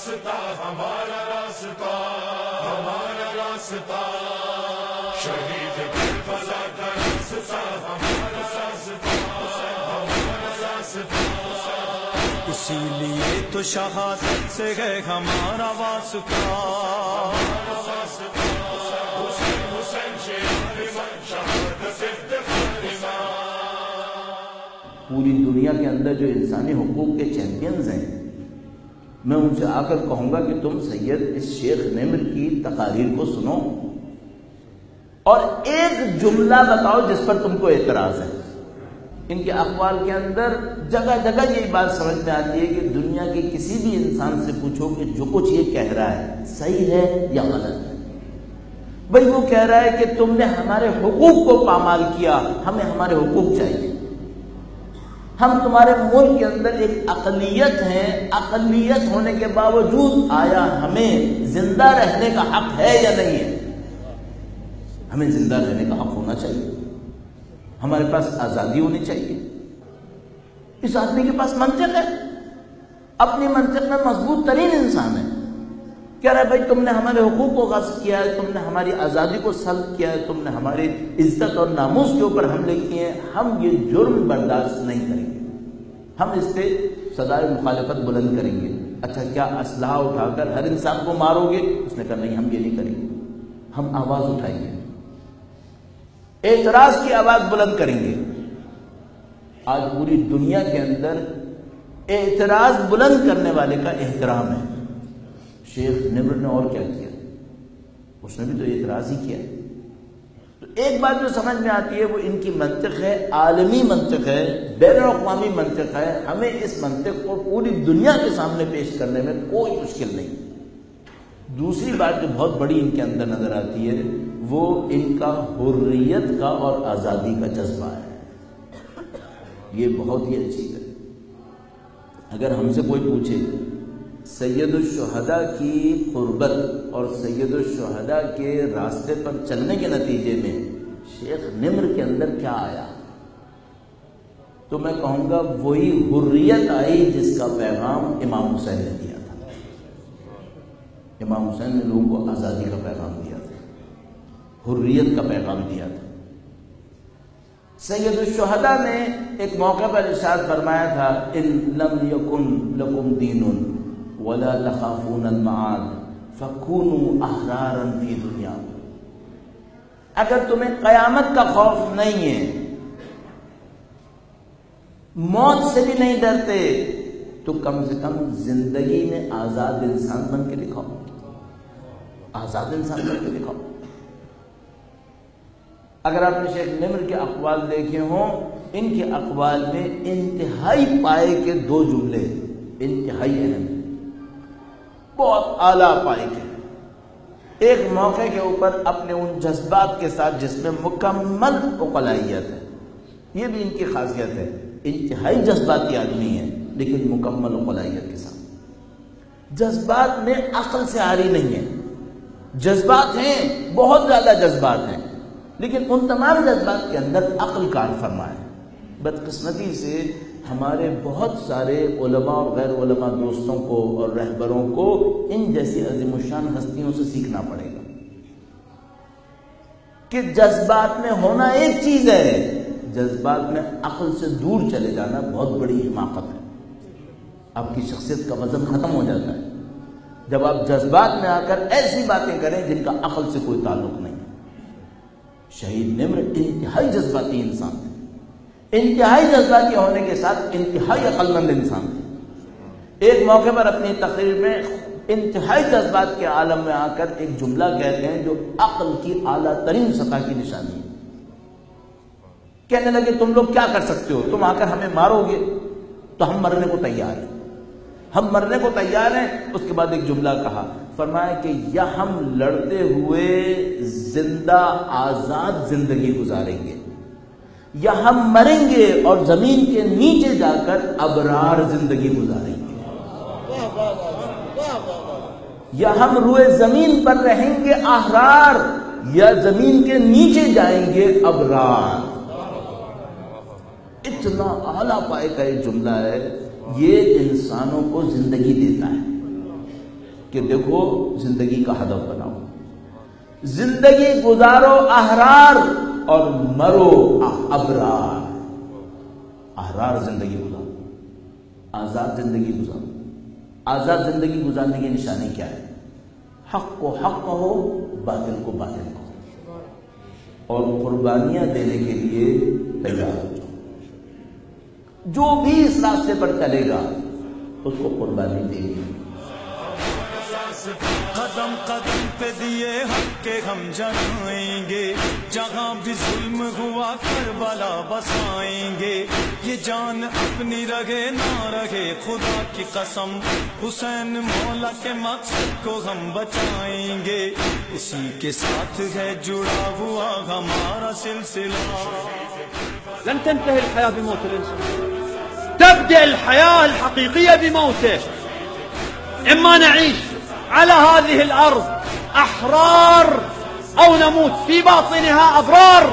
راستہ ہمارا راستہ، ہمارا راستہ، شہید کربلا کا راستہ ہمارا راستہ، ہمارا راستہ، اسی لیے تو شہادت سے ہے ہمارا واسطہ، پوری دنیا کے اندر جو انسانی حقوق کے چیمپئنز ہیں، میں ان سے آ کر کہوں گا کہ تم سید اس شیخ نمر کی تقاریر کو سنو اور ایک جملہ بتاؤ جس پر تم کو اعتراض ہے۔ ان کے اقوال کے اندر جگہ جگہ یہ بات سمجھ میں آتی ہے کہ دنیا کے کسی بھی انسان سے پوچھو کہ جو کچھ یہ کہہ رہا ہے صحیح ہے یا غلط ہے۔ بھئی وہ کہہ رہا ہے کہ تم نے ہمارے حقوق کو پامال کیا، ہمیں ہمارے حقوق چاہیے۔ ہم تمہارے ملک کے اندر ایک اقلیت ہیں، اقلیت ہونے کے باوجود آیا ہمیں زندہ رہنے کا حق ہے یا نہیں ہے؟ ہمیں زندہ رہنے کا حق ہونا چاہیے، ہمارے پاس آزادی ہونی چاہیے۔ اس آدمی کے پاس منطق ہے، اپنی منطق میں مضبوط ترین انسان ہے، کہہ رہا ہے بھائی تم نے ہمارے حقوق کو غصب کیا ہے، تم نے ہماری آزادی کو سلب کیا ہے، تم نے ہماری عزت اور ناموس کے اوپر حملے کیے ہیں، ہم یہ جرم برداشت نہیں کریں گے، ہم اس پہ صدائے مخالفت بلند کریں گے۔ اچھا کیا اسلحہ اٹھا کر ہر انسان کو مارو گے؟ اس نے کہا نہیں، ہم یہ نہیں کریں گے، ہم آواز اٹھائیں گے، اعتراض کی آواز بلند کریں گے۔ آج پوری دنیا کے اندر اعتراض بلند کرنے والے کا احترام ہے۔ شیخ نمر نے اور کیا کیا؟ اس نے بھی تو اعتراض ہی کیا۔ تو ایک بات جو سمجھ میں آتی ہے وہ ان کی منطق ہے، عالمی منطق ہے، بین الاقوامی منطق ہے، ہمیں اس منطق کو پوری دنیا کے سامنے پیش کرنے میں کوئی مشکل نہیں۔ دوسری بات جو بہت بڑی ان کے اندر نظر آتی ہے وہ ان کا حریت کا اور آزادی کا جذبہ ہے، یہ بہت ہی اچھی ہے۔ اگر ہم سے کوئی پوچھے سید الشہداء کی قربت اور سید الشہداء کے راستے پر چلنے کے نتیجے میں شیخ نمر کے اندر کیا آیا، تو میں کہوں گا وہی حریت آئی جس کا پیغام امام حسین نے دیا تھا۔ امام حسین نے لوگوں کو آزادی کا پیغام دیا تھا، حریت کا پیغام دیا تھا۔ سید الشہداء نے ایک موقع پر ارشاد فرمایا تھا ان لم یکن لکم دین ولا تخافون المعاد فکونوا احرارا فی دنیا، اگر تمہیں قیامت کا خوف نہیں ہے، موت سے بھی نہیں ڈرتے، تو کم سے کم زندگی میں آزاد انسان بن کے دکھاؤ، آزاد انسان بن کے دکھاؤ۔ اگر آپ نے شیخ نمر کے اقوال دیکھے ہوں، ان کے اقوال میں انتہائی پائے کے دو جملے انتہائی اہم، بہت اعلیٰ پائے کے۔ ایک موقع کے اوپر اپنے ان جذبات کے ساتھ جس میں مکمل عقلائیت ہے، یہ بھی ان کی خاصیت ہے، انتہائی جذباتی آدمی ہے لیکن مکمل عقلائیت کے ساتھ، جذبات میں عقل سے عاری نہیں ہے، جذبات ہیں، بہت زیادہ جذبات ہیں، لیکن ان تمام جذبات کے اندر عقل کار فرما ہے۔ بدقسمتی سے ہمارے بہت سارے علماء اور غیر علماء دوستوں کو اور رہبروں کو ان جیسی عظیم الشان ہستیوں سے سیکھنا پڑے گا کہ جذبات میں ہونا ایک چیز ہے، جذبات میں عقل سے دور چلے جانا بہت بڑی حماقت ہے، آپ کی شخصیت کا وزن ختم ہو جاتا ہے جب آپ جذبات میں آ کر ایسی باتیں کریں جن کا عقل سے کوئی تعلق نہیں۔ شہید نمر انتہائی جذباتی انسان تھے، انتہائی جذباتی ہونے کے ساتھ انتہائی عقل مند انسان تھے۔ ایک موقع پر اپنی تقریر میں انتہائی جذبات کے عالم میں آ کر ایک جملہ کہتے ہیں جو عقل کی اعلیٰ ترین سطح کی نشانی ہے۔ کہنے لگے تم لوگ کیا کر سکتے ہو، تم آ کر ہمیں مارو گے تو ہم مرنے کو تیار ہیں، ہم مرنے کو تیار ہیں۔ اس کے بعد ایک جملہ کہا، فرمایا کہ یا ہم لڑتے ہوئے زندہ آزاد زندگی گزاریں گے، یا ہم مریں گے اور زمین کے نیچے جا کر ابرار زندگی گزاریں گے، یا ہم روئے زمین پر رہیں گے احرار، یا زمین کے نیچے جائیں گے ابرار۔ اتنا اعلیٰ پائے کا ایک جملہ ہے، یہ انسانوں کو زندگی دیتا ہے، کہ دیکھو زندگی کا ہدف بناؤ، زندگی گزارو احرار اور مرو ابرار۔ احرار زندگی گزارو، آزاد زندگی گزارو۔ آزاد زندگی گزارنے کی نشانی کیا ہے؟ حق کو حق کہو، باطل کو باطل کہو، اور قربانیاں دینے کے لیے تیار ہو جاؤ۔ جو بھی اس راستے پر چلے گا اس کو قربانی دے گی۔ قدم قدم پہ دیے حق کے ہم جلائیں گے، جہاں بھی ظلم ہوا کربلا بسائیں گے۔ یہ جان اپنی رہے نہ رہے خدا کی قسم، حسین مولا کے مقصد کو ہم بچائیں گے۔ اسی کے ساتھ ہے جڑا ہوا ہمارا سلسلہ۔ لن تنتهي الحياة بموت الإنسان، تبدأ الحياة الحقيقية بموته. إما نعيش على هذه الأرض أحرار أو نموت في باطنها أبرار.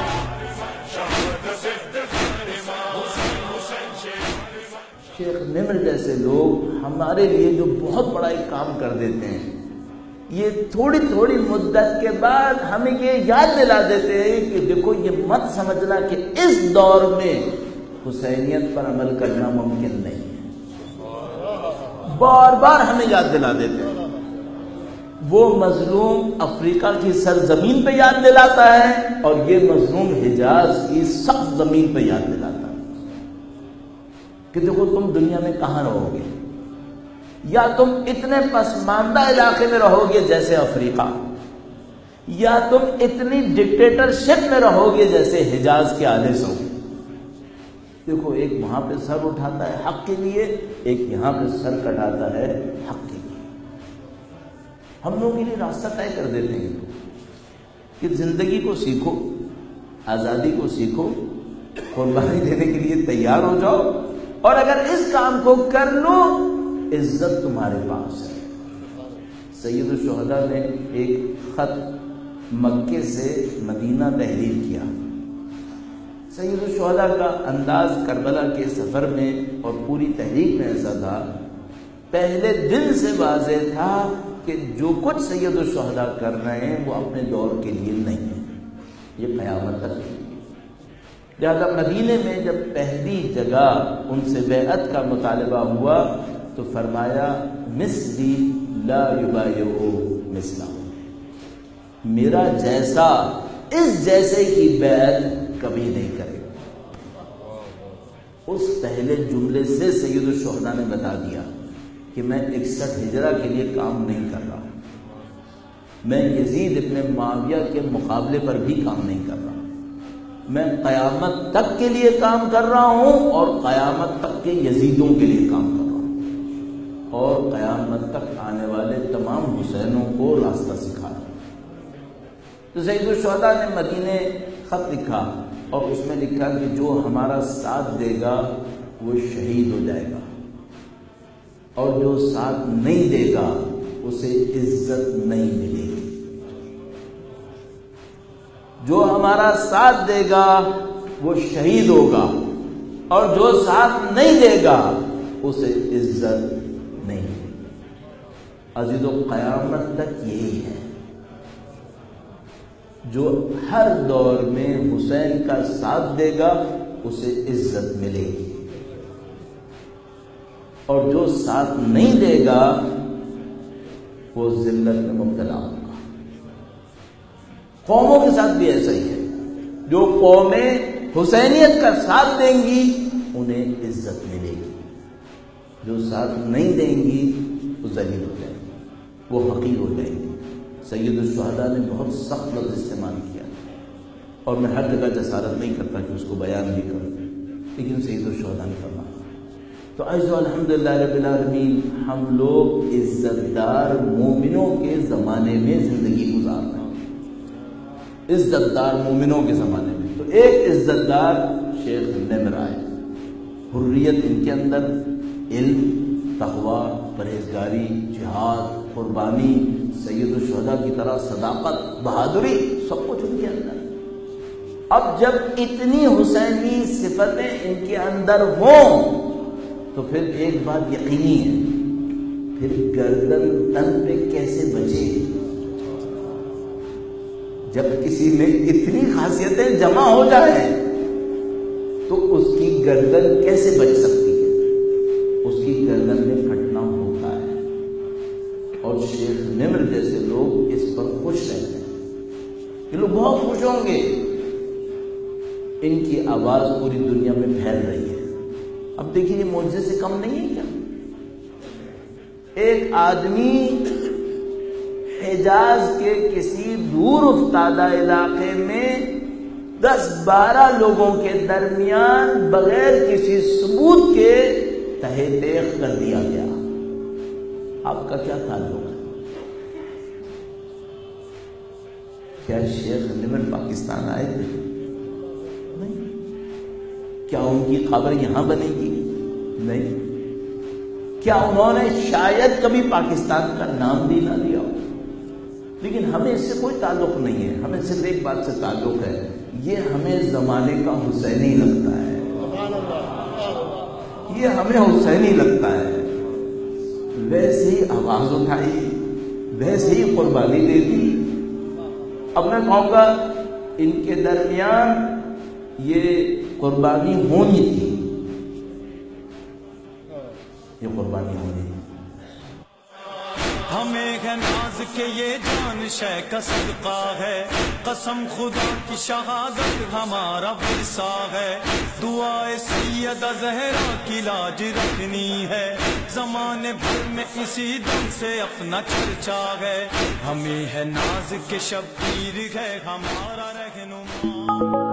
شیخ نمر جیسے لوگ ہمارے لیے جو بہت بڑا ایک کام کر دیتے ہیں، یہ تھوڑی تھوڑی مدت کے بعد ہمیں یہ یاد دلا دیتے ہیں کہ دیکھو یہ مت سمجھنا کہ اس دور میں حسینیت پر عمل کرنا ممکن نہیں ہے۔ بار بار ہمیں یاد دلا دیتے ہیں۔ وہ مظلوم افریقہ کی سرزمین پہ یاد دلاتا ہے اور یہ مظلوم حجاز کی سخت زمین پہ یاد دلاتا ہے کہ دیکھو تم دنیا میں کہاں رہو گے، یا تم اتنے پسماندہ علاقے میں رہو گے جیسے افریقہ، یا تم اتنی ڈکٹیٹرشپ میں رہو گے جیسے حجاز کے آلے سعود۔ دیکھو ایک وہاں پہ سر اٹھاتا ہے حق کے لیے، ایک یہاں پہ سر کٹاتا ہے حق کے لیے۔ ہم لوگوں کے لیے راستہ طے کر دیتے ہیں کہ زندگی کو سیکھو، آزادی کو سیکھو، قربانی دینے کے لیے تیار ہو جاؤ، اور اگر اس کام کو کر لو عزت تمہارے پاس ہے۔ سید الشہداء نے ایک خط مکے سے مدینہ تحریر کیا۔ سید الشہداء کا انداز کربلا کے سفر میں اور پوری تحریک میں ایسا تھا، پہلے دن سے واضح تھا کہ جو کچھ سید الشہداء کر رہے ہیں وہ اپنے دور کے لیے نہیں ہے، یہ قیامت تک ہے۔ لہذا مدینے میں جب پہلی جگہ ان سے بیعت کا مطالبہ ہوا تو فرمایا مثلی لا یبایعو مثلا، میرا جیسا اس جیسے کی بیعت کبھی نہیں کرے گا۔ اس پہلے جملے سے سید الشہداء نے بتا دیا کہ میں 61 ہجرہ کے لیے کام نہیں کر رہا، میں یزید ابن معاویہ کے مقابلے پر بھی کام نہیں کر رہا، میں قیامت تک کے لیے کام کر رہا ہوں اور قیامت تک کے یزیدوں کے لیے کام کر رہا ہوں، اور قیامت تک آنے والے تمام حسینوں کو راستہ سکھا رہا ہوں۔ تو سید الشہداء نے مدینے خط لکھا اور اس میں لکھا کہ جو ہمارا ساتھ دے گا وہ شہید ہو جائے گا، اور جو ساتھ نہیں دے گا اسے عزت نہیں ملے گی۔ جو ہمارا ساتھ دے گا وہ شہید ہوگا، اور جو ساتھ نہیں دے گا اسے عزت نہیں ملے گی۔ عزیزو قیامت تک یہی ہے، جو ہر دور میں حسین کا ساتھ دے گا اسے عزت ملے گی، اور جو ساتھ نہیں دے گا وہ ذلت میں مبتلا ہوگا۔ قوموں کے ساتھ بھی ایسا ہی ہے، جو قومیں حسینیت کا ساتھ دیں گی انہیں عزت ملے گی، جو ساتھ نہیں دیں گی وہ ذلیل ہو جائیں گی، وہ حقیر ہو جائیں گی۔ سید الشہداء نے بہت سخت لفظ استعمال کیا، اور میں ہر جگہ جسارت نہیں کرتا کہ اس کو بیان بھی کروں، لیکن سید الشہداء نے فرمایا۔ تو عزیزو الحمدللہ رب العالمین، ہم لوگ عزت دار مومنوں کے زمانے میں زندگی گزار رہے ہیں، عزت دار مومنوں کے زمانے میں۔ تو ایک عزت دار شیخ نمر آئے، حریت ان کے اندر، علم، تقوی، پرہیزگاری، جہاد، قربانی، سید الشہداء کی طرح صداقت، بہادری، سب کچھ ان کے اندر۔ اب جب اتنی حسینی صفتیں ان کے اندر ہوں تو پھر ایک بات یقینی ہے، پھر گردن تن پہ کیسے بچے؟ جب کسی میں اتنی خاصیتیں جمع ہو جائیں تو اس کی گردن کیسے بچ سکتی ہے؟ اس کی گردن میں پھٹنا ہوتا ہے. اور شیخ نمر جیسے لوگ اس پر خوش رہتے ہیں. یہ لوگ بہت خوش ہوں گے. ان کی آواز پوری دنیا میں پھیل رہی ہے. اب دیکھیے یہ معجزے سے کم نہیں ہے کیا؟ ایک آدمی حجاز کے کسی دور افتادہ علاقے میں 10-12 لوگوں کے درمیان بغیر کسی ثبوت کے تہہ دیکھ کر دیا گیا. آپ کا کیا تعلق ہے؟ کیا شیخ نمر پاکستان آئے تھے؟ نہیں. کیا ان کی قبر یہاں بنے گی؟ نہیں. کیا انہوں نے شاید کبھی پاکستان کا نام بھی نہ لیا ہو؟ لیکن ہمیں اس سے کوئی تعلق نہیں ہے. ہمیں صرف ایک بات سے تعلق ہے، یہ ہمیں زمانے کا حسینی لگتا ہے. یہ ہمیں حسینی لگتا ہے. ویسے ہی آواز اٹھائی، ویسے ہی قربانی دے دی. اب میں کہوں گا ان کے درمیان یہ قربانی ہونی تھی. یہ قربانی ہونی تھی. ہمیں ہے ناز کے یہ جان شے کا صدقہ ہے. قسم خدا کی شہادت ہمارا ورثہ ہے. دعائے سیدہ زہرا کی لاج رکھنی ہے. زمانے بھر میں اسی دم سے اپنا چرچا ہے. ہمیں ہے ناز کے شبیر ہے ہمارا رہنما.